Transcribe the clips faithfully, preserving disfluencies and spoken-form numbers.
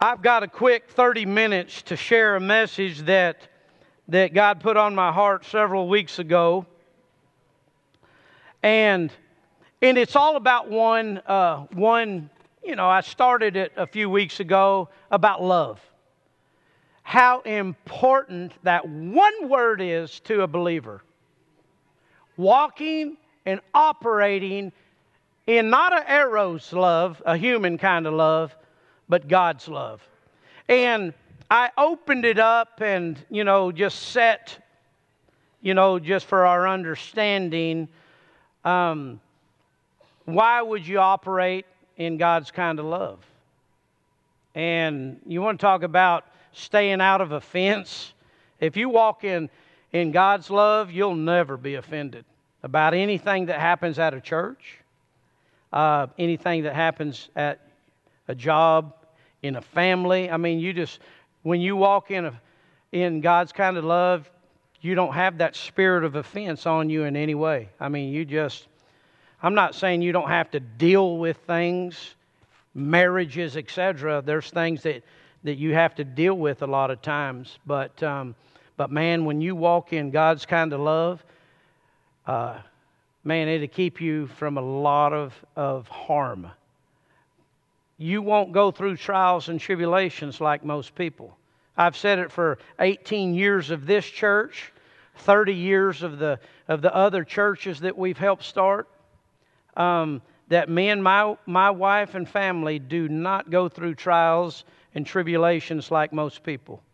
I've got a quick thirty minutes to share a message that that God put on my heart several weeks ago. And and it's all about one, uh, one, you know, I started it a few weeks ago about love. How important that one word is to a believer. Walking and operating in not an eros love, a human kind of love, but God's love. And I opened it up and, you know, just set, you know, just for our understanding, um, why would you operate in God's kind of love? And you want to talk about staying out of offense? If you walk in, in God's love, you'll never be offended about anything that happens at a church, uh, anything that happens at a job, in a family. I mean, you just, when you walk in a, in God's kind of love, you don't have that spirit of offense on you in any way. I mean, you just, I'm not saying you don't have to deal with things, marriages, et cetera. There's things that, that you have to deal with a lot of times. But, um, but man, when you walk in God's kind of love, uh, man, it'll keep you from a lot of, of harm. You won't go through trials and tribulations like most people. I've said it for eighteen years of this church, thirty years of the of the other churches that we've helped start, um, that me and my, my wife and family do not go through trials and tribulations like most people.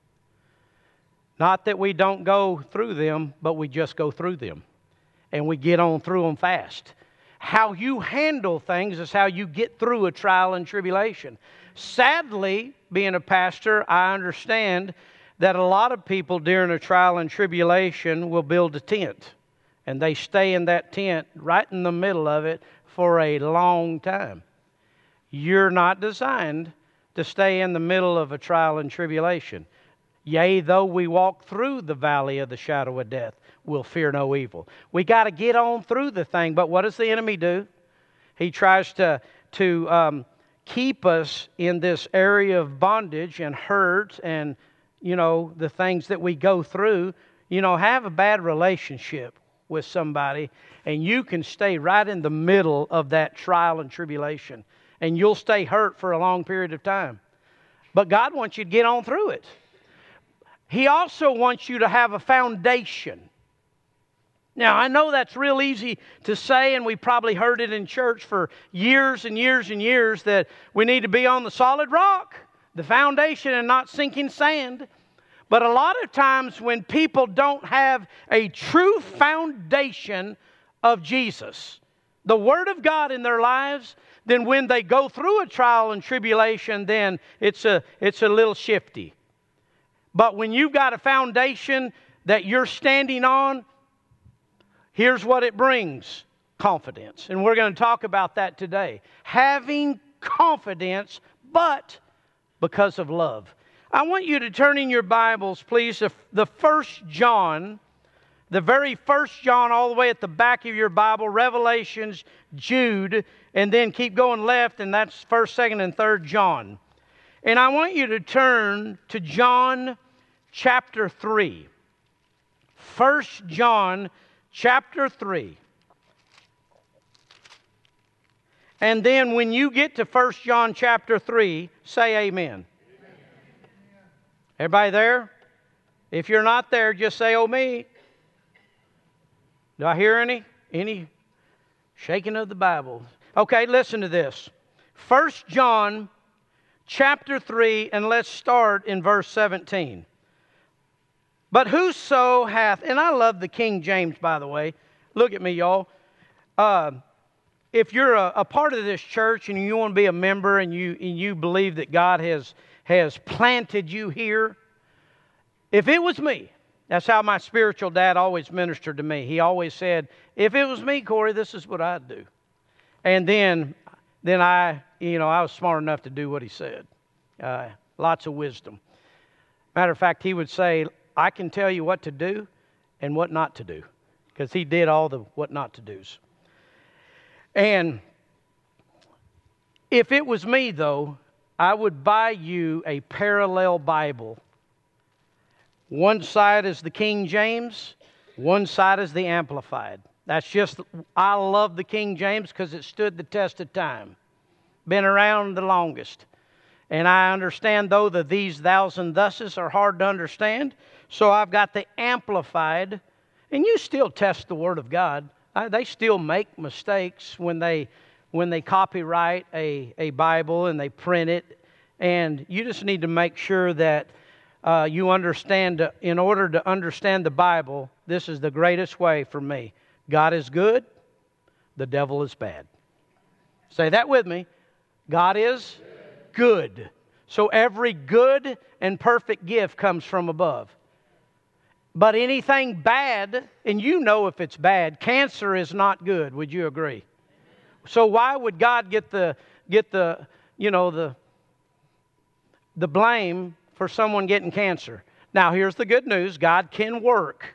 Not that we don't go through them, but we just go through them. And we get on through them fast. How you handle things is how you get through a trial and tribulation. Sadly, being a pastor, I understand that a lot of people during a trial and tribulation will build a tent. And they stay in that tent right in the middle of it for a long time. You're not designed to stay in the middle of a trial and tribulation. Yea, though we walk through the valley of the shadow of death, we'll fear no evil. We got to get on through the thing. But what does the enemy do? He tries to, to um, keep us in this area of bondage and hurt and, you know, the things that we go through. You know, have a bad relationship with somebody, and you can stay right in the middle of that trial and tribulation. And you'll stay hurt for a long period of time. But God wants you to get on through it. He also wants you to have a foundation. Now, I know that's real easy to say, and we probably heard it in church for years and years and years, that we need to be on the solid rock, the foundation, and not sinking sand. But a lot of times when people don't have a true foundation of Jesus, the Word of God in their lives, then when they go through a trial and tribulation, then it's a, it's a little shifty. But when you've got a foundation that you're standing on, here's what it brings: confidence. And we're going to talk about that today. Having confidence, but because of love. I want you to turn in your Bibles, please, to the First John, the very First John, all the way at the back of your Bible, Revelations, Jude, and then keep going left, and that's First, Second, and Third John. And I want you to turn to John chapter three. First John chapter three. And then when you get to First John chapter three, say amen. Amen. Everybody there? If you're not there, just say, oh me. Do I hear any? Any shaking of the Bible? Okay, listen to this. First John chapter three, and let's start in verse seventeen. But whoso hath, and I love the King James, by the way. Look at me, y'all. Uh, if you're a, a part of this church and you want to be a member and you and you believe that God has, has planted you here, if it was me, that's how my spiritual dad always ministered to me. He always said, if it was me, Corey, this is what I'd do. And then, then I, you know, I was smart enough to do what he said. Uh, lots of wisdom. Matter of fact, he would say, I can tell you what to do and what not to do, because he did all the what not to do's. And if it was me, though, I would buy you a parallel Bible. One side is the King James, one side is the Amplified. That's just, I love the King James because it stood the test of time. Been around the longest. And I understand, though, that these thous and thuses are hard to understand. So I've got the Amplified. And you still test the Word of God. I, they still make mistakes when they when they copyright a, a Bible and they print it. And you just need to make sure that uh, you understand, in order to understand the Bible, this is the greatest way for me. God is good, the devil is bad. Say that with me. God is good. So every good and perfect gift comes from above. But anything bad, and you know if it's bad, cancer is not good. Would you agree? So why would God get the get the you know the the blame for someone getting cancer? Now here's the good news. God can work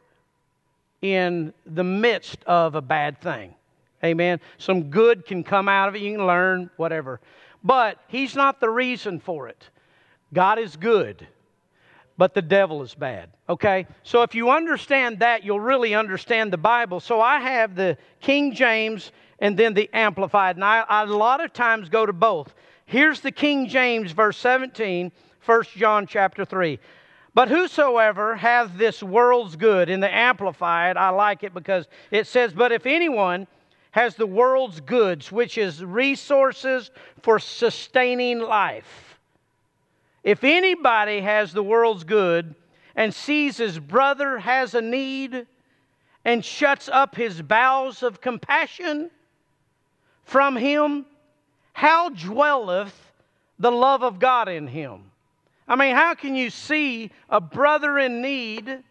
in the midst of a bad thing. Amen. Some good can come out of it. You can learn, whatever. But He's not the reason for it. God is good, but the devil is bad. Okay? So if you understand that, you'll really understand the Bible. So I have the King James and then the Amplified. And I, I a lot of times go to both. Here's the King James, verse seventeen, First John chapter three. But whosoever hath this world's good, in the Amplified, I like it because it says, but if anyone has the world's goods, which is resources for sustaining life. If anybody has the world's good and sees his brother has a need and shuts up his bowels of compassion from him, how dwelleth the love of God in him? I mean, how can you see a brother in need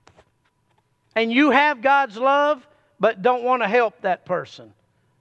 and you have God's love but don't want to help that person?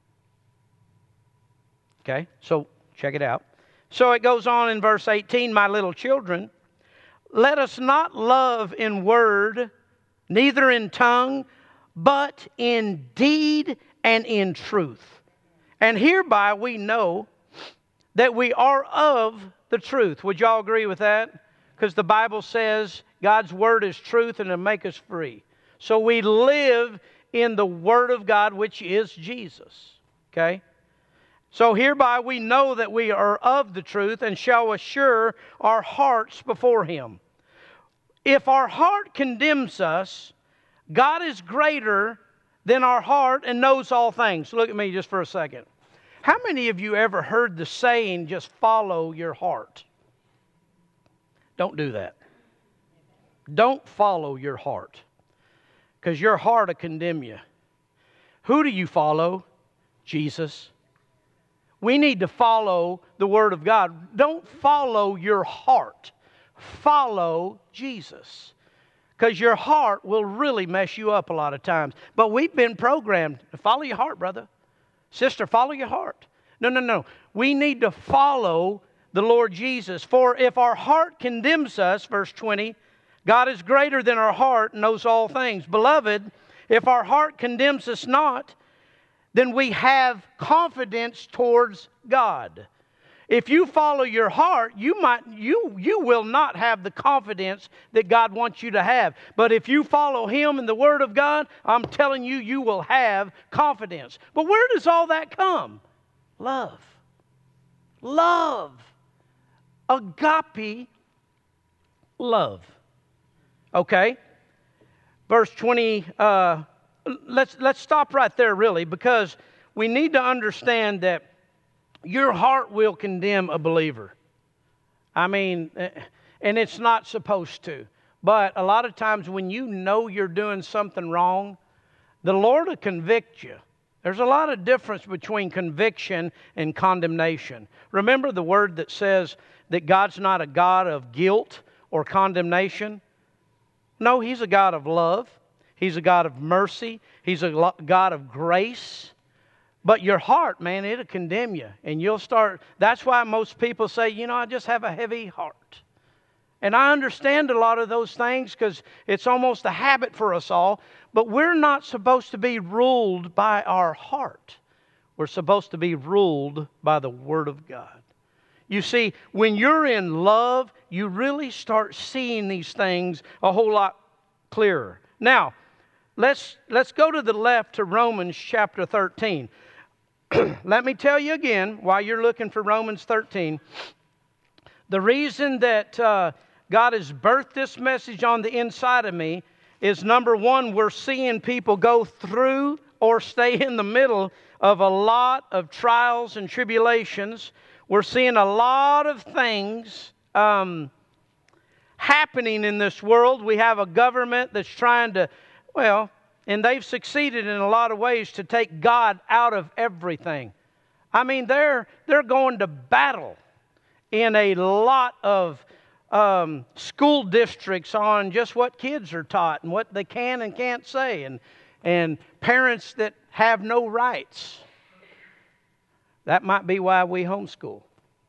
Okay, so check it out. So it goes on in verse eighteen, my little children, let us not love in word, neither in tongue, but in deed and in truth. And hereby we know that we are of the truth. Would y'all agree with that? Because the Bible says God's word is truth and it'll make us free. So we live in the word of God, which is Jesus. Okay? So hereby we know that we are of the truth and shall assure our hearts before Him. If our heart condemns us, God is greater than our heart and knows all things. Look at me just for a second. How many of you ever heard the saying, just follow your heart? Don't do that. Don't follow your heart, because your heart will condemn you. Who do you follow? Jesus. We need to follow the Word of God. Don't follow your heart. Follow Jesus. Because your heart will really mess you up a lot of times. But we've been programmed to follow your heart, brother. Sister, follow your heart. No, no, no. We need to follow the Lord Jesus. For if our heart condemns us, verse twenty, God is greater than our heart and knows all things. Beloved, if our heart condemns us not, then we have confidence towards God. If you follow your heart, you might you you will not have the confidence that God wants you to have. But if you follow Him in the Word of God, I'm telling you, you will have confidence. But where does all that come? Love. Love. Agape love. Okay? Verse twenty, uh, let's let's stop right there really, because we need to understand that your heart will condemn a believer. I mean, and it's not supposed to. But a lot of times when you know you're doing something wrong, the Lord will convict you. There's a lot of difference between conviction and condemnation. Remember the word that says that God's not a God of guilt or condemnation? No, He's a God of love. He's a God of mercy. He's a God of grace. But your heart, man, it'll condemn you. And you'll start, that's why most people say, you know, I just have a heavy heart. And I understand a lot of those things because it's almost a habit for us all. But we're not supposed to be ruled by our heart. We're supposed to be ruled by the Word of God. You see, when you're in love, you really start seeing these things a whole lot clearer. Now, let's let's go to the left to Romans chapter thirteen. Let me tell you again, while you're looking for Romans thirteen, the reason that uh, God has birthed this message on the inside of me is, number one, we're seeing people go through or stay in the middle of a lot of trials and tribulations. We're seeing a lot of things um, happening in this world. We have a government that's trying to, well, and they've succeeded in a lot of ways to take God out of everything. I mean, they're they're going to battle in a lot of um, school districts on just what kids are taught and what they can and can't say, and and parents that have no rights. That might be why we homeschool.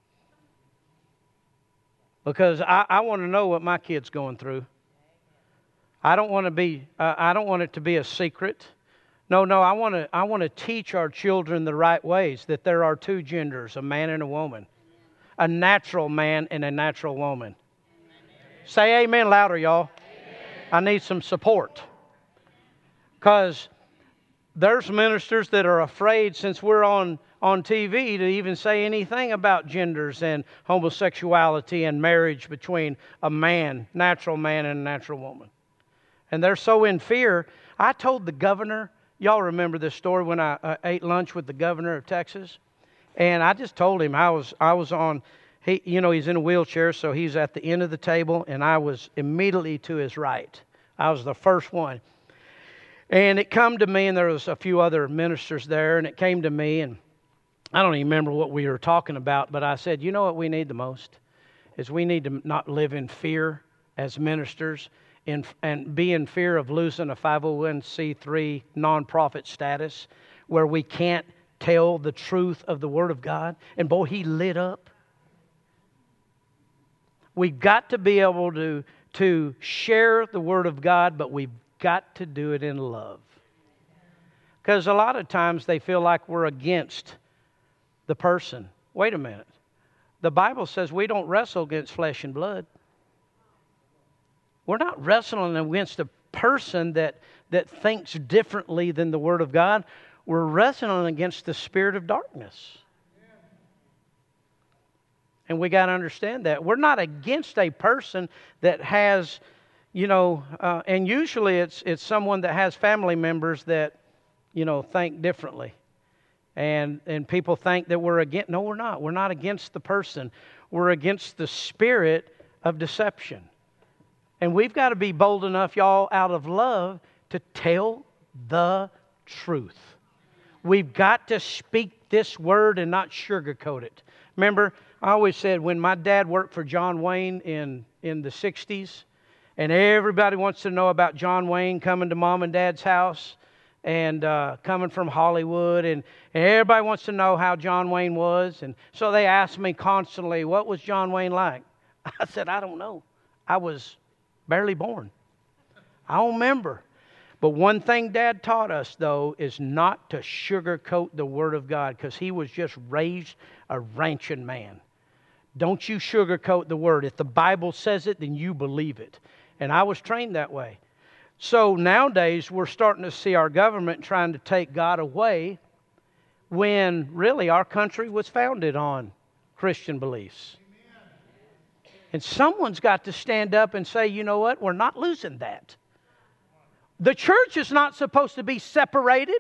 Because I, I want to know what my kid's going through. I don't want to be. Uh, I don't want it to be a secret. No, no. I want to. I want to teach our children the right ways. That there are two genders, a man and a woman, a natural man and a natural woman. Amen. Say amen louder, y'all. Amen. I need some support. Because there's ministers that are afraid, since we're on, on T V, to even say anything about genders and homosexuality and marriage between a man, natural man, and a natural woman. And they're so in fear. I told the governor, y'all remember this story when I uh, ate lunch with the governor of Texas? And I just told him I was I was on, he you know, he's in a wheelchair, so he's at the end of the table, and I was immediately to his right. I was the first one. And it come to me, and there was a few other ministers there, and it came to me, and I don't even remember what we were talking about, but I said, you know what we need the most? Is we need to not live in fear as ministers in, and be in fear of losing a five oh one c three nonprofit status where we can't tell the truth of the Word of God. And boy, he lit up. We've got to be able to, to share the Word of God, but we've got to do it in love. Because a lot of times they feel like we're against the person. Wait a minute. The Bible says we don't wrestle against flesh and blood. We're not wrestling against a person that, that thinks differently than the Word of God. We're wrestling against the spirit of darkness. And we got to understand that. We're not against a person that has, you know, uh, and usually it's it's someone that has family members that, you know, think differently. And and people think that we're against. No, we're not. We're not against the person. We're against the spirit of deception. And we've got to be bold enough, y'all, out of love, to tell the truth. We've got to speak this word and not sugarcoat it. Remember, I always said when my dad worked for John Wayne in, in the sixties, and everybody wants to know about John Wayne coming to mom and dad's house and uh, coming from Hollywood, and, and everybody wants to know how John Wayne was. And so they asked me constantly, what was John Wayne like? I said, I don't know. I was barely born. I don't remember. But one thing Dad taught us, though, is not to sugarcoat the Word of God, because he was just raised a ranching man. Don't you sugarcoat the Word. If the Bible says it, then you believe it. And I was trained that way. So nowadays, we're starting to see our government trying to take God away when really our country was founded on Christian beliefs. And someone's got to stand up and say, you know what, we're not losing that. The church is not supposed to be separated.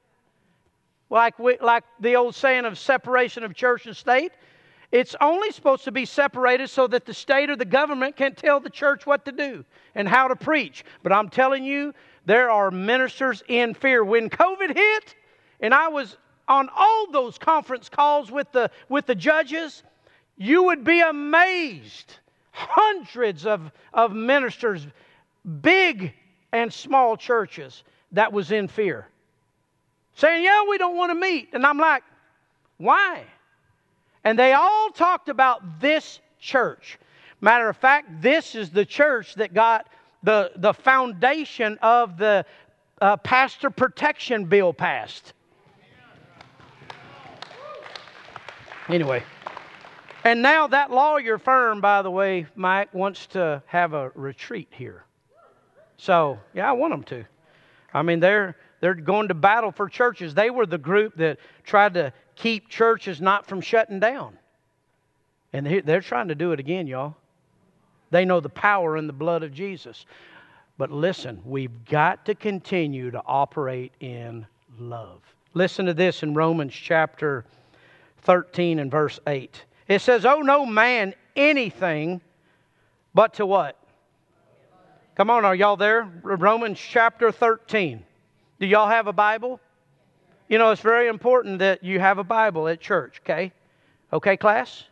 Like, we, like the old saying of separation of church and state. It's only supposed to be separated so that the state or the government can tell the church what to do and how to preach. But I'm telling you, there are ministers in fear. When COVID hit, and I was on all those conference calls with the, with the judges, you would be amazed. Hundreds of, of ministers, big and small churches, that was in fear. Saying, yeah, we don't want to meet. And I'm like, why? And they all talked about this church. Matter of fact, this is the church that got the, the foundation of the uh, pastor protection bill passed. Anyway, And now that lawyer firm, by the way, Mike, wants to have a retreat here. So, yeah, I want them to. I mean, they're they're going to battle for churches. They were the group that tried to keep churches not from shutting down. And they're trying to do it again, y'all. They know the power in the blood of Jesus. But listen, we've got to continue to operate in love. Listen to this in Romans chapter thirteen and verse eight. It says, "Owe no man anything but to" what? Come on, are y'all there? Romans chapter thirteen. Do y'all have a Bible? You know, it's very important that you have a Bible at church, okay? Okay, class?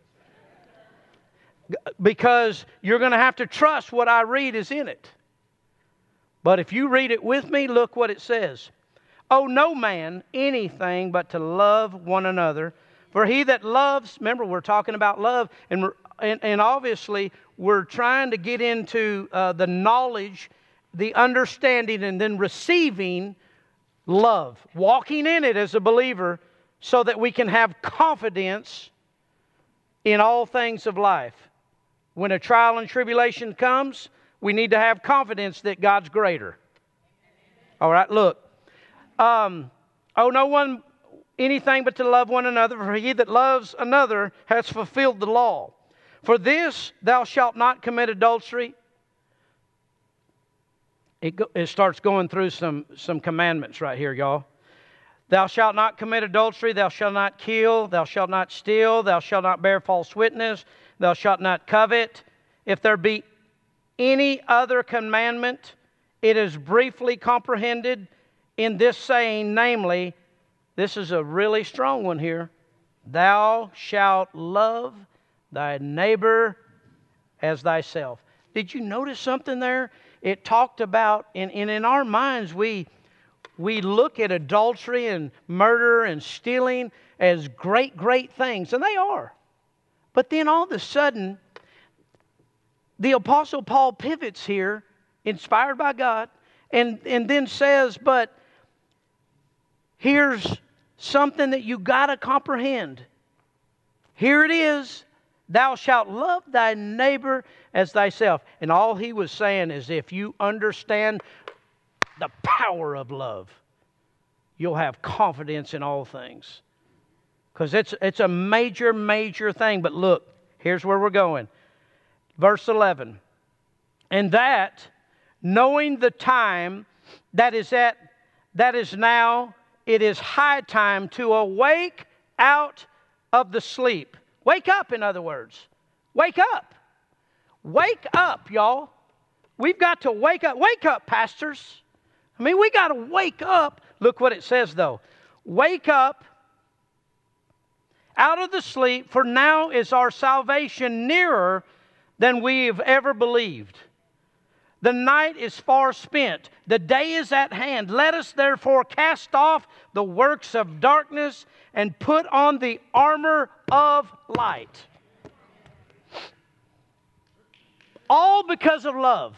Because you're going to have to trust what I read is in it. But if you read it with me, look what it says. "Owe no man anything but to love one another. For he that loves," remember we're talking about love, and we're, and, and obviously we're trying to get into uh, the knowledge, the understanding, and then receiving love. Walking in it as a believer so that we can have confidence in all things of life. When a trial and tribulation comes, we need to have confidence that God's greater. All right, look. Um, "Owe no one anything but to love one another, for he that loves another has fulfilled the law. For this, thou shalt not commit adultery." It, go, it starts going through some, some commandments right here, y'all. "Thou shalt not commit adultery, thou shalt not kill, thou shalt not steal, thou shalt not bear false witness, thou shalt not covet. If there be any other commandment, it is briefly comprehended in this saying, namely," this is a really strong one here, "Thou shalt love thy neighbor as thyself." Did you notice something there? It talked about, and, and in our minds, we, we look at adultery and murder and stealing as great, great things, and they are. But then all of a sudden, the Apostle Paul pivots here, inspired by God, and, and then says, but here's something that you got to comprehend. Here it is. "Thou shalt love thy neighbor as thyself." And all he was saying is if you understand the power of love, you'll have confidence in all things. Because it's, it's a major, major thing. But look, here's where we're going. Verse eleven. "And that, knowing the time that is at that is now, it is high time to awake out of the sleep." Wake up, in other words. Wake up. Wake up, y'all. We've got to wake up. Wake up, pastors. I mean, we got to wake up. Look what it says, though. "Wake up out of the sleep, for now is our salvation nearer than we've ever believed. The night is far spent. The day is at hand. Let us therefore cast off the works of darkness and put on the armor of light." All because of love.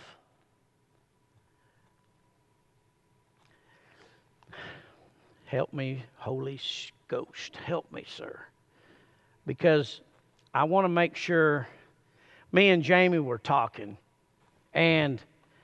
Help me, Holy Ghost. Help me, sir. Because I want to make sure. Me and Jamie were talking. And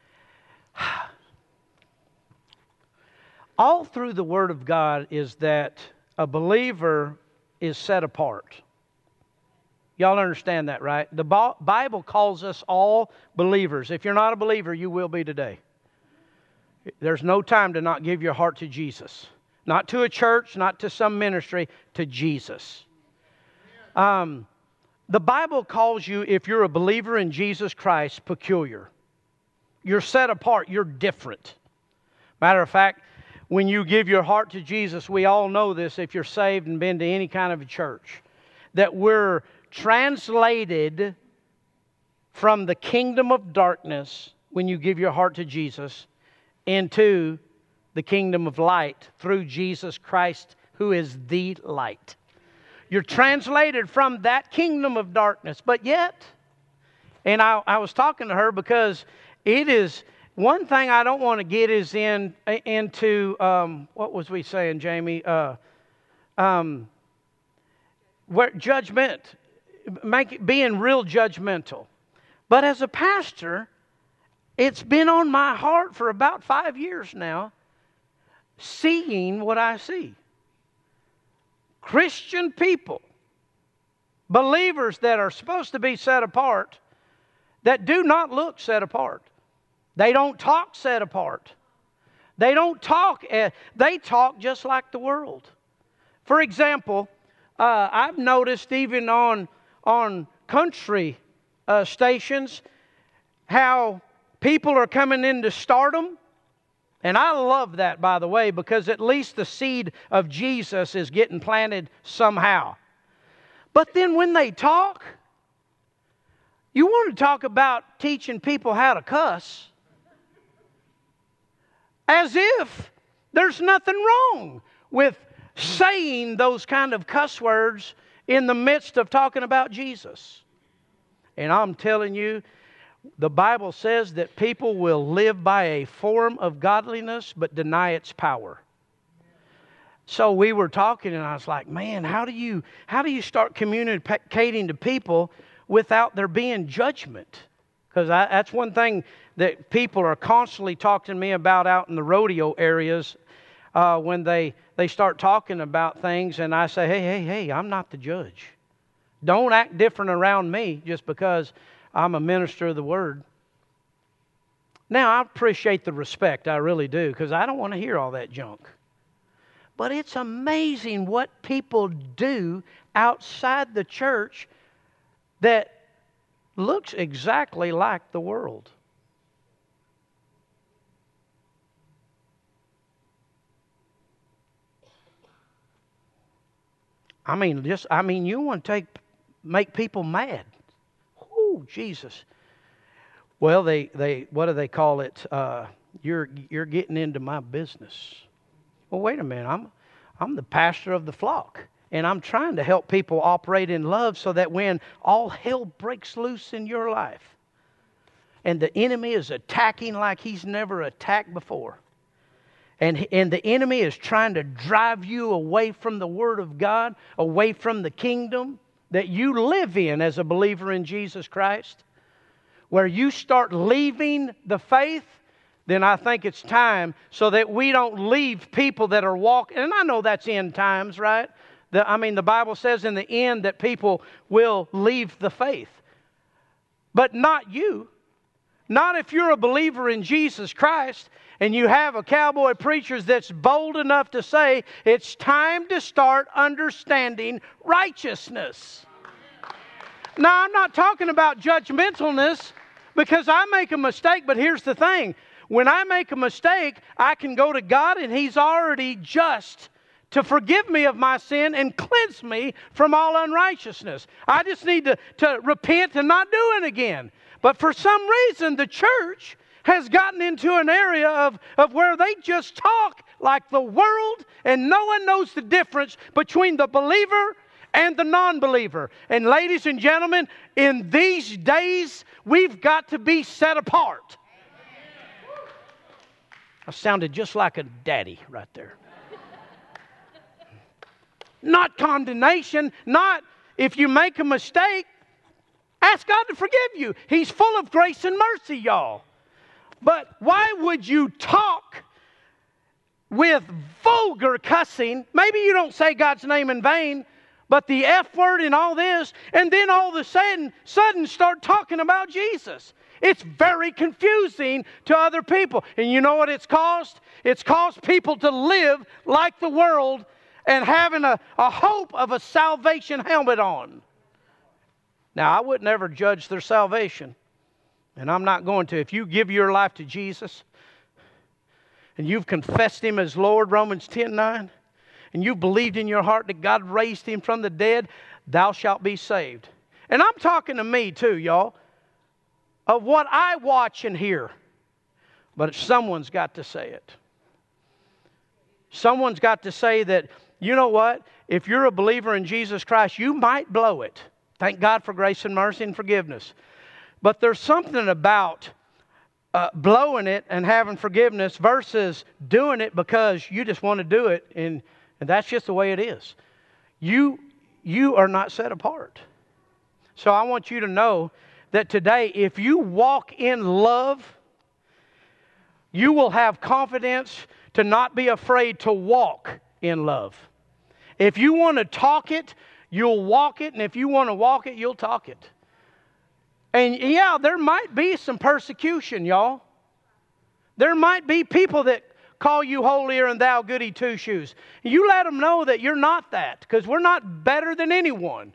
all through the Word of God is that a believer is set apart. Y'all understand that, right? The Bible calls us all believers. If you're not a believer, you will be today. There's no time to not give your heart to Jesus. Not to a church, not to some ministry, to Jesus. Um, the Bible calls you, if you're a believer in Jesus Christ, peculiar. You're set apart. You're different. Matter of fact, when you give your heart to Jesus, we all know this if you're saved and been to any kind of a church, that we're translated from the kingdom of darkness when you give your heart to Jesus into the kingdom of light through Jesus Christ, who is the light. You're translated from that kingdom of darkness, but yet, and I, I was talking to her because it is, one thing I don't want to get is in into, um, what was we saying, Jamie? Uh, um, where judgment. make, being real judgmental. But as a pastor, it's been on my heart for about five years now, seeing what I see. Christian people, believers that are supposed to be set apart, that do not look set apart. They don't talk set apart. They don't talk, uh, they talk just like the world. For example, uh, I've noticed even on, on country uh, stations how people are coming into stardom. And I love that, by the way, because at least the seed of Jesus is getting planted somehow. But then when they talk, you want to talk about teaching people how to cuss, as if there's nothing wrong with saying those kind of cuss words in the midst of talking about Jesus. And I'm telling you, the Bible says that people will live by a form of godliness but deny its power. So we were talking and I was like, man, how do you how do you start communicating to people without there being judgment? Because that's one thing that people are constantly talking to me about out in the rodeo areas uh, when they, they start talking about things. And I say, hey, hey, hey, I'm not the judge. Don't act different around me just because I'm a minister of the Word. Now, I appreciate the respect. I really do, because I don't want to hear all that junk. But it's amazing what people do outside the church that looks exactly like the world. I mean, just I mean, you want to take make people mad. Oh, Jesus. Well, they, they what do they call it? Uh, you're you're getting into my business. Well, wait a minute. I'm I'm the pastor of the flock. And I'm trying to help people operate in love so that when all hell breaks loose in your life and the enemy is attacking like he's never attacked before, and, and the enemy is trying to drive you away from the Word of God, away from the kingdom that you live in as a believer in Jesus Christ, where you start leaving the faith, then I think it's time so that we don't leave people that are walking. And I know that's end times, right? The, I mean, the Bible says in the end that people will leave the faith. But not you. Not if you're a believer in Jesus Christ and you have a cowboy preacher that's bold enough to say it's time to start understanding righteousness. Now, I'm not talking about judgmentalness because I make a mistake, but here's the thing. When I make a mistake, I can go to God and He's already just to forgive me of my sin and cleanse me from all unrighteousness. I just need to, to repent and not do it again. But for some reason, the church has gotten into an area of, of where they just talk like the world and no one knows the difference between the believer and the non-believer. And ladies and gentlemen, in these days, we've got to be set apart. I sounded just like a daddy right there. Not condemnation, not if you make a mistake, ask God to forgive you. He's full of grace and mercy, y'all. But why would you talk with vulgar cussing? Maybe you don't say God's name in vain, but the F word and all this, and then all of a sudden, sudden start talking about Jesus. It's very confusing to other people. And you know what it's caused? It's caused people to live like the world and having a, a hope of a salvation helmet on. Now, I would never judge their salvation. And I'm not going to. If you give your life to Jesus and you've confessed Him as Lord, Romans ten nine, and you've believed in your heart that God raised Him from the dead, thou shalt be saved. And I'm talking to me too, y'all, of what I watch and hear. But someone's got to say it. Someone's got to say that, you know what? If you're a believer in Jesus Christ, you might blow it. Thank God for grace and mercy and forgiveness. But there's something about uh, blowing it and having forgiveness versus doing it because you just want to do it, and, and that's just the way it is. You, you are not set apart. So I want you to know that today, if you walk in love, you will have confidence to not be afraid to walk in love. If you want to talk it, you'll walk it. And if you want to walk it, you'll talk it. And yeah, there might be some persecution, y'all. There might be people that call you holier and thou goody two-shoes. You let them know that you're not that, because we're not better than anyone.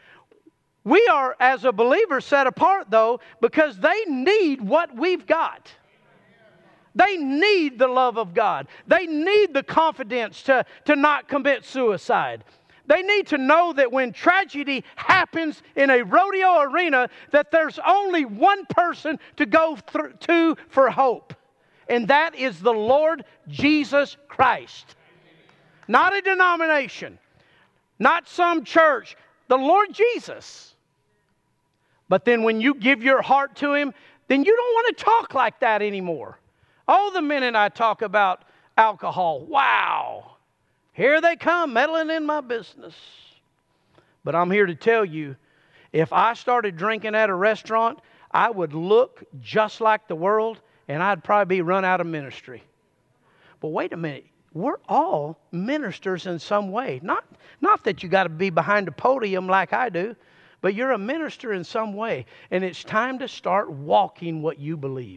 We are, as a believer, set apart, though, because they need what we've got. They need the love of God. They need the confidence to, to not commit suicide. They need to know that when tragedy happens in a rodeo arena, that there's only one person to go through to for hope. And that is the Lord Jesus Christ. Not a denomination. Not some church. The Lord Jesus. But then when you give your heart to Him, then you don't want to talk like that anymore. Oh, the minute I talk about alcohol, wow. Here they come, meddling in my business. But I'm here to tell you, if I started drinking at a restaurant, I would look just like the world, and I'd probably be run out of ministry. But wait a minute. We're all ministers in some way. Not, not that you got to be behind a podium like I do, but you're a minister in some way. And it's time to start walking what you believe.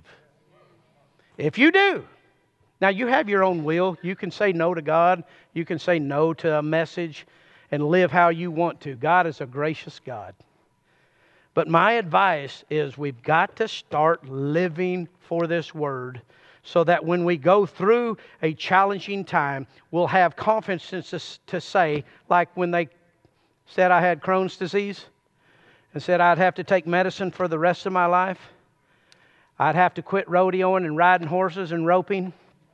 If you do, now you have your own will. You can say no to God. You can say no to a message and live how you want to. God is a gracious God. But my advice is we've got to start living for this Word so that when we go through a challenging time, we'll have confidence to, to say, like when they said I had Crohn's disease and said I'd have to take medicine for the rest of my life. I'd have to quit rodeoing and riding horses and roping.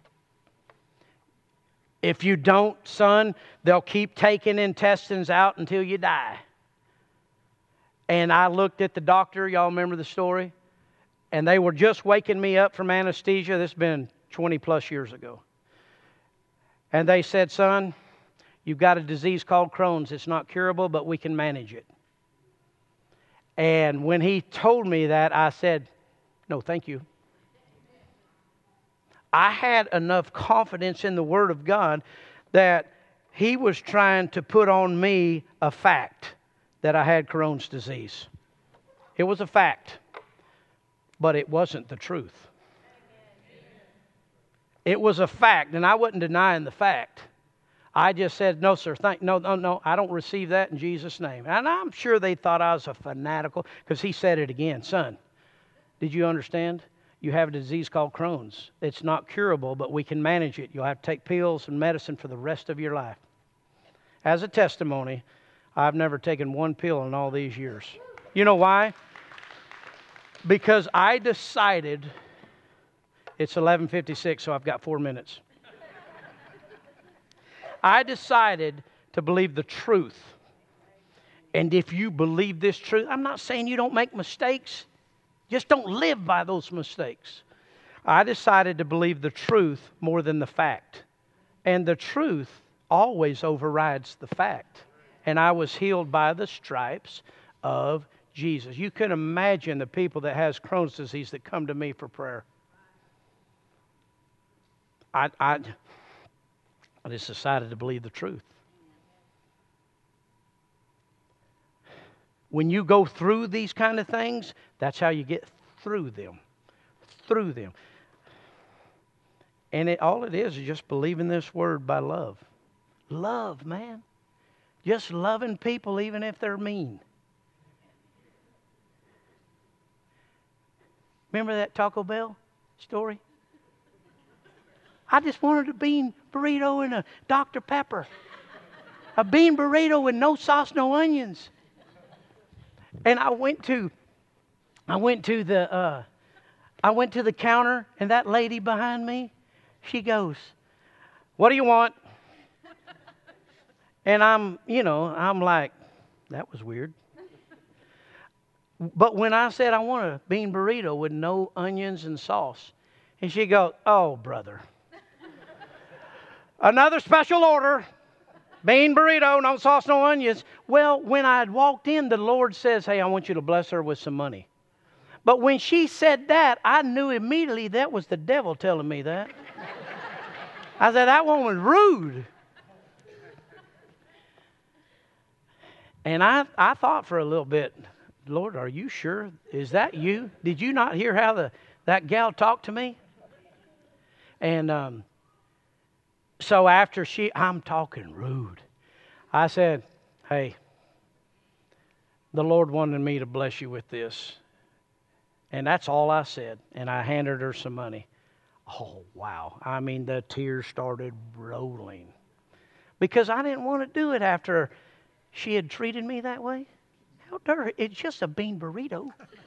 If you don't, son, they'll keep taking intestines out until you die. And I looked at the doctor, y'all remember the story? And they were just waking me up from anesthesia. This has been twenty plus years ago. And they said, son, you've got a disease called Crohn's. It's not curable, but we can manage it. And when he told me that, I said, no, thank you. I had enough confidence in the Word of God that He was trying to put on me a fact that I had Crohn's disease. It was a fact, but it wasn't the truth. It was a fact, and I wasn't denying the fact. I just said, no, sir, thank, no, no, no, I don't receive that in Jesus' name. And I'm sure they thought I was a fanatical, because he said it again. Son, did you understand? You have a disease called Crohn's. It's not curable, but we can manage it. You'll have to take pills and medicine for the rest of your life. As a testimony, I've never taken one pill in all these years. You know why? Because I decided, it's eleven fifty-six, so I've got four minutes. I decided to believe the truth. And if you believe this truth, I'm not saying you don't make mistakes. Just don't live by those mistakes. I decided to believe the truth more than the fact. And the truth always overrides the fact. And I was healed by the stripes of Jesus. You can imagine the people that has Crohn's disease that come to me for prayer. I, I, I just decided to believe the truth. When you go through these kind of things, that's how you get through them. Through them. And it, all it is is just believing this Word by love. Love, man. Just loving people even if they're mean. Remember that Taco Bell story? I just wanted a bean burrito and a Doctor Pepper. A bean burrito with no sauce, no onions. And I went to, I went to the, uh, I went to the counter, and that lady behind me, she goes, "What do you want?" And I'm, you know, I'm like, that was weird. But when I said I want a bean burrito with no onions and sauce, and she goes, "Oh, brother, another special order." Bean burrito, no sauce, no onions. Well, when I had walked in, the Lord says, hey, I want you to bless her with some money. But when she said that, I knew immediately that was the devil telling me that. I said, that woman's rude. And I, I thought for a little bit, Lord, are you sure? Is that you? Did you not hear how the that gal talked to me? And um, so after she, I'm talking rude. I said, hey, the Lord wanted me to bless you with this. And that's all I said. And I handed her some money. Oh, wow. I mean, the tears started rolling. Because I didn't want to do it after she had treated me that way. How dare her? It's just a bean burrito.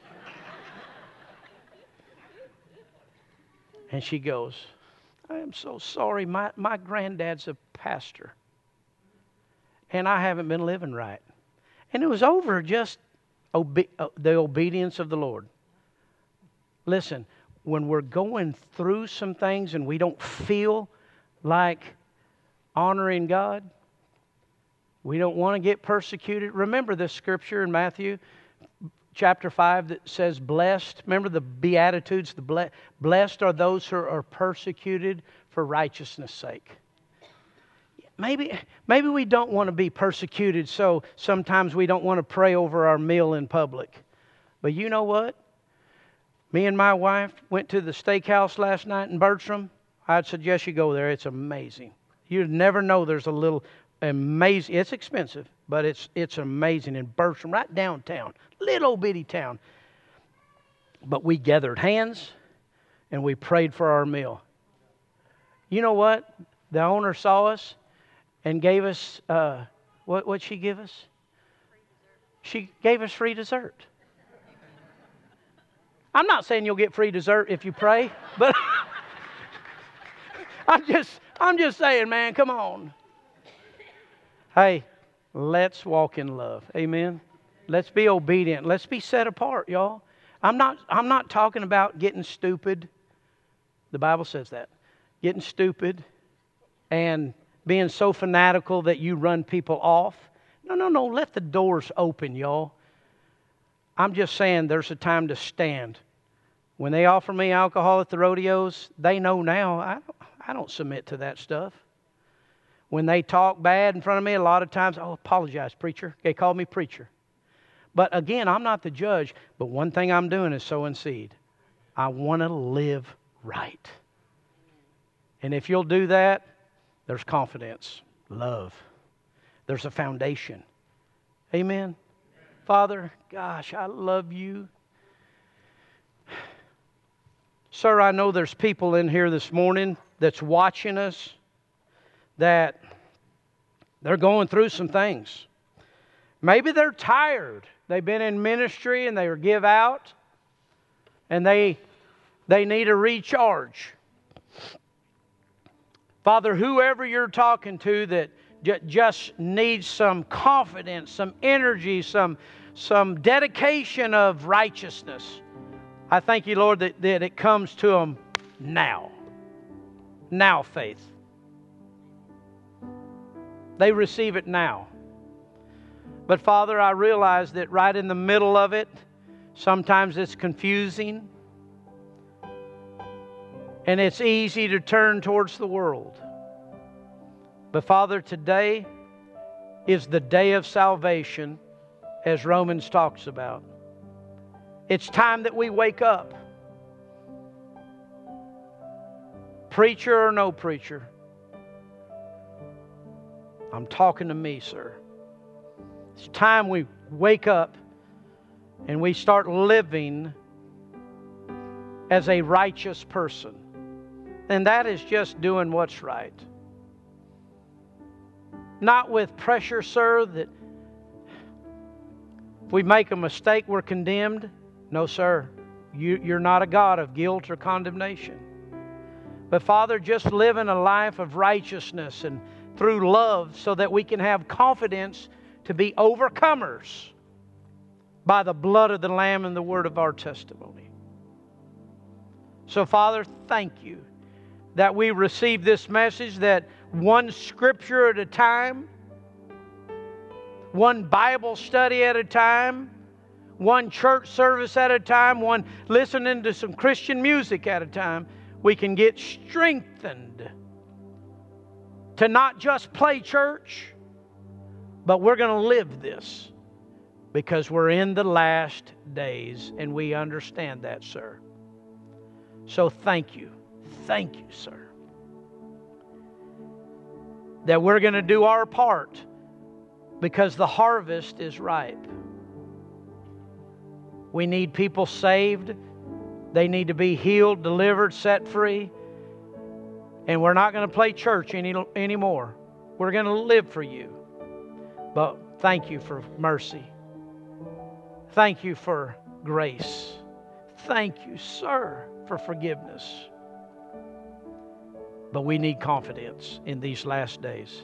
And she goes, I am so sorry. My, my granddad's a pastor. And I haven't been living right. And it was over just obe- uh, the obedience of the Lord. Listen, when we're going through some things and we don't feel like honoring God, we don't want to get persecuted. Remember this scripture in Matthew chapter five that says blessed. Remember the Beatitudes, the ble- blessed are those who are persecuted for righteousness' sake. Maybe, maybe we don't want to be persecuted, so sometimes we don't want to pray over our meal in public. But you know what? Me and my wife went to the steakhouse last night in Bertram. I'd suggest you go there. It's amazing. You'd never know there's a little amazing. It's expensive, but it's it's amazing in Bertram, right downtown, little bitty town. But we gathered hands and we prayed for our meal. You know what? The owner saw us and gave us uh, what? What'd she give us? She gave us free dessert. I'm not saying you'll get free dessert if you pray, but I'm just I'm just saying, man, come on. Hey, let's walk in love. Amen. Let's be obedient. Let's be set apart, y'all. I'm not I'm not talking about getting stupid. The Bible says that. Getting stupid and being so fanatical that you run people off. No, no, no. Let the doors open, y'all. I'm just saying there's a time to stand. When they offer me alcohol at the rodeos, they know now I don't, I don't submit to that stuff. When they talk bad in front of me, a lot of times, oh, apologize, preacher. They call me preacher. But again, I'm not the judge. But one thing I'm doing is sowing seed. I want to live right. And if you'll do that, there's confidence, love. There's a foundation. Amen. Father, gosh, I love you. Sir, I know there's people in here this morning that's watching us that they're going through some things. Maybe they're tired. They've been in ministry and they give out and they they need a recharge. Father, whoever you're talking to that j- just needs some confidence, some energy, some, some dedication of righteousness, I thank you, Lord, that, that it comes to them now. Now, faith. They receive it now. But Father, I realize that right in the middle of it, sometimes it's confusing. And it's easy to turn towards the world. But Father, today is the day of salvation, as Romans talks about. It's time that we wake up. Preacher or no preacher. I'm talking to me, sir. It's time we wake up and we start living as a righteous person. And that is just doing what's right. Not with pressure, sir, that if we make a mistake, we're condemned. No, sir. You, you're not a God of guilt or condemnation. But Father, just living a life of righteousness and through love so that we can have confidence to be overcomers by the blood of the Lamb and the word of our testimony. So, Father, thank you that we receive this message, that one scripture at a time, one Bible study at a time, one church service at a time, one listening to some Christian music at a time, we can get strengthened to not just play church, but we're going to live this because we're in the last days and we understand that, sir. So thank you. Thank you, sir. That we're going to do our part because the harvest is ripe. We need people saved. They need to be healed, delivered, set free. And we're not going to play church any anymore. We're going to live for you. But thank you for mercy. Thank you for grace. Thank you, sir, for forgiveness. But we need confidence in these last days.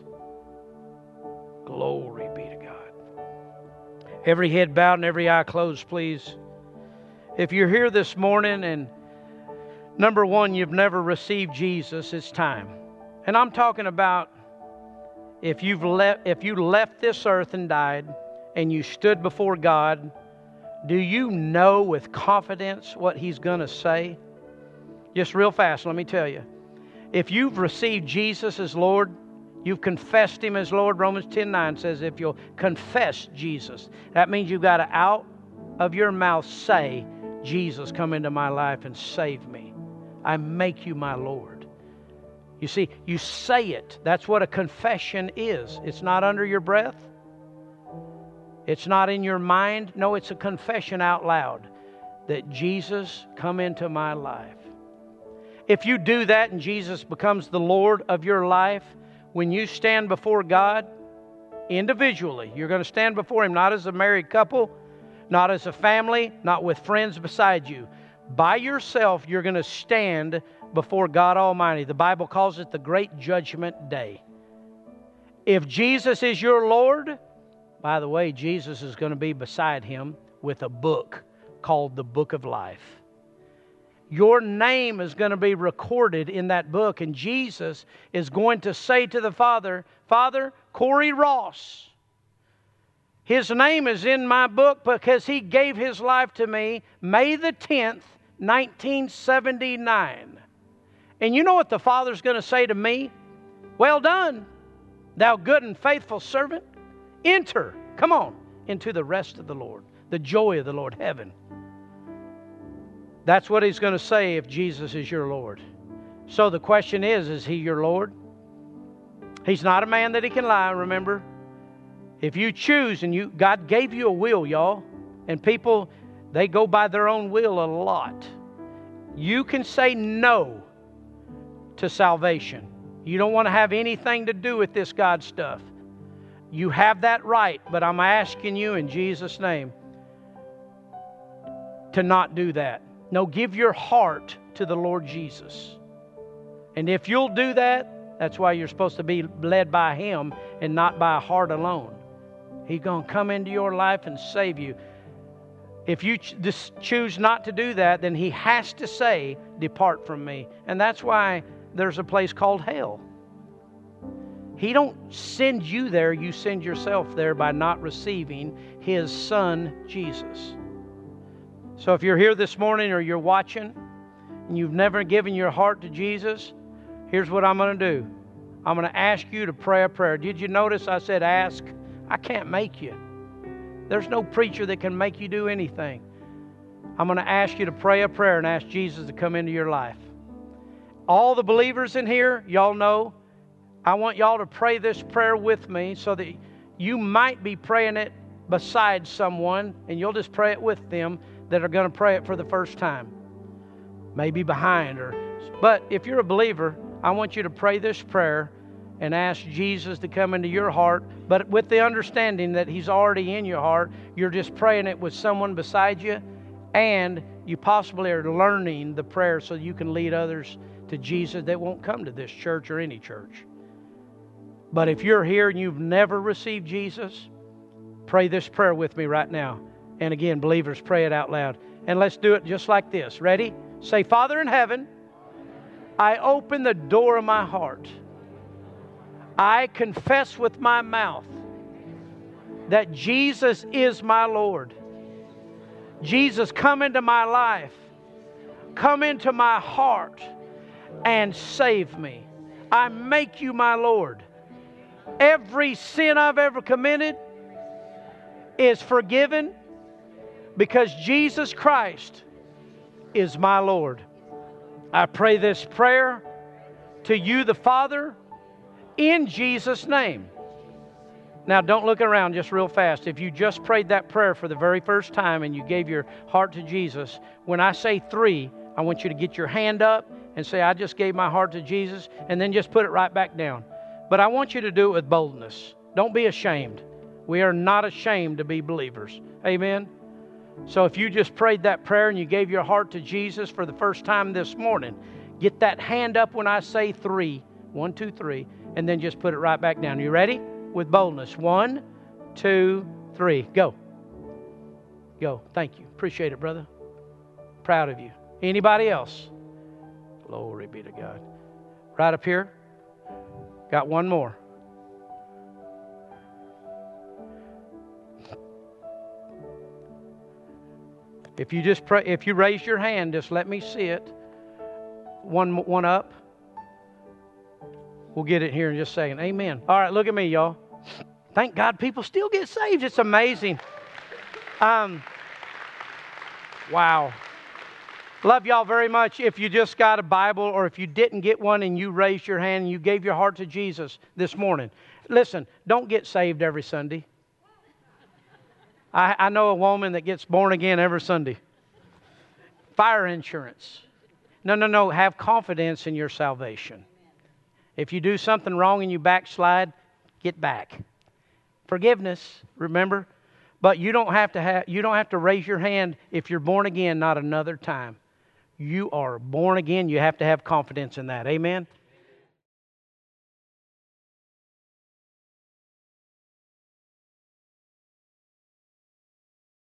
Glory be to God. Every head bowed and every eye closed, please. If you're here this morning and number one, you've never received Jesus, it's time. And I'm talking about if you've left, if you left this earth and died and you stood before God, do you know with confidence what He's going to say? Just real fast, let me tell you. If you've received Jesus as Lord, you've confessed Him as Lord. Romans ten nine says if you'll confess Jesus, that means you've got to out of your mouth say, Jesus, come into my life and save me. I make you my Lord. You see, you say it. That's what a confession is. It's not under your breath. It's not in your mind. No, it's a confession out loud that Jesus, come into my life. If you do that and Jesus becomes the Lord of your life, when you stand before God individually, you're going to stand before Him not as a married couple, not as a family, not with friends beside you. By yourself, you're going to stand before God Almighty. The Bible calls it the Great Judgment Day. If Jesus is your Lord, by the way, Jesus is going to be beside Him with a book called the Book of Life. Your name is going to be recorded in that book, and Jesus is going to say to the Father, Father, Corey Ross, his name is in my book because he gave his life to me May the tenth, nineteen seventy-nine. And you know what the Father's going to say to me? Well done, thou good and faithful servant. Enter, come on, into the rest of the Lord, the joy of the Lord, heaven. That's what He's going to say if Jesus is your Lord. So the question is, is He your Lord? He's not a man that He can lie, remember? If you choose, and you God gave you a will, y'all, and people, they go by their own will a lot. You can say no to salvation. You don't want to have anything to do with this God stuff. You have that right, but I'm asking you in Jesus' name to not do that. No, give your heart to the Lord Jesus. And if you'll do that, that's why you're supposed to be led by Him and not by a heart alone. He's going to come into your life and save you. If you ch- just choose not to do that, then He has to say, depart from me. And that's why there's a place called hell. He don't send you there, you send yourself there by not receiving His Son, Jesus. So if you're here this morning or you're watching and you've never given your heart to Jesus, here's what I'm going to do. I'm going to ask you to pray a prayer. Did you notice I said ask? I can't make you. There's no preacher that can make you do anything. I'm going to ask you to pray a prayer and ask Jesus to come into your life. All the believers in here, y'all know, I want y'all to pray this prayer with me so that you might be praying it beside someone and you'll just pray it with them that are going to pray it for the first time. Maybe behind or, but if you're a believer, I want you to pray this prayer and ask Jesus to come into your heart, but with the understanding that He's already in your heart. You're just praying it with someone beside you, and you possibly are learning the prayer so you can lead others to Jesus that won't come to this church or any church. But if you're here and you've never received Jesus, pray this prayer with me right now. And again, believers, pray it out loud. And let's do it just like this. Ready? Say, Father in heaven, I open the door of my heart. I confess with my mouth that Jesus is my Lord. Jesus, come into my life. Come into my heart and save me. I make you my Lord. Every sin I've ever committed is forgiven because Jesus Christ is my Lord. I pray this prayer to you, the Father, in Jesus' name. Now, don't look around just real fast. If you just prayed that prayer for the very first time and you gave your heart to Jesus, when I say three, I want you to get your hand up and say, I just gave my heart to Jesus, and then just put it right back down. But I want you to do it with boldness. Don't be ashamed. We are not ashamed to be believers. Amen? So if you just prayed that prayer and you gave your heart to Jesus for the first time this morning, get that hand up when I say three. One, two, three. And then just put it right back down. You ready? With boldness. One, two, three. Go. Go. Thank you. Appreciate it, brother. Proud of you. Anybody else? Glory be to God. Right up here. Got one more. If you just pray, if you raise your hand, just let me see it. One, one up. We'll get it here in just a second. Amen. All right, look at me, y'all. Thank God people still get saved. It's amazing. Um, wow. Love y'all very much. If you just got a Bible or if you didn't get one and you raised your hand and you gave your heart to Jesus this morning. Listen, don't get saved every Sunday. I, I know a woman that gets born again every Sunday. Fire insurance. No, no, no. Have confidence in your salvation. If you do something wrong and you backslide, get back. Forgiveness, remember? But you don't have to have you don't have to raise your hand if you're born again, not another time. You are born again. You have to have confidence in that. Amen?